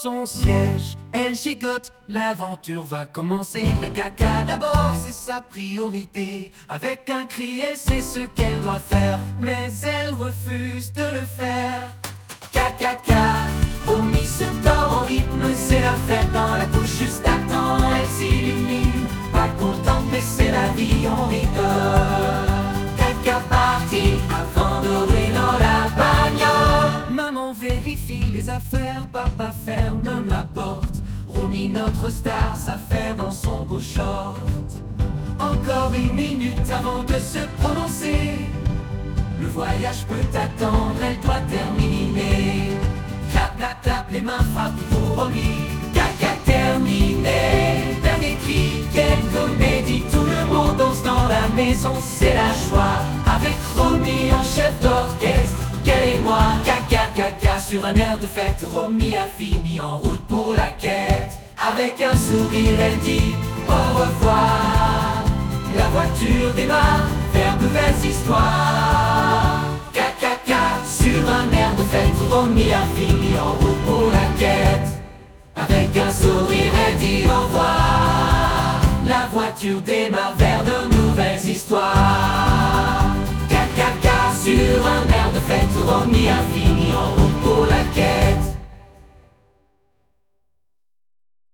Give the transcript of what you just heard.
son siège, elle gigote, l'aventure va commencer. Le caca d'abord, c'est sa priorité. Avec un cri, elle sait ce qu'elle doit faire, mais elle refuse de le faire. Caca, Romy se tord en rythme, c'est la fête dans la couche juste à temps. Elle s'illumine, pas contente, mais c'est la vie, on rigole. Caca parti, avant de rouler dans la bagnole. Maman vérifie les affaires, papa ferme la porte. Romy, notre star, s'affaire dans son beau short. Encore une minute avant de se prononcer. Le voyage peut attendre, elle doit terminer. Clap, les mains frappent pour Romy. Caca terminé. Dernier cri, quelle comédie. Tout le monde danse dans la maison, c'est la joie. Avec Romy en chef d'orchestre, qu'elle et moi. Caca, sur un air de fête. Romy a fini en route pour la quête. Avec un sourire, elle dit au revoir. La voiture démarre vers de nouvelles histoires. Caca, sur un air de fête, Romy a fini en route pour la quête. Avec un sourire, elle dit au revoir. La voiture démarre vers de nouvelles histoires. Caca, sur un air de fête, Romy a fini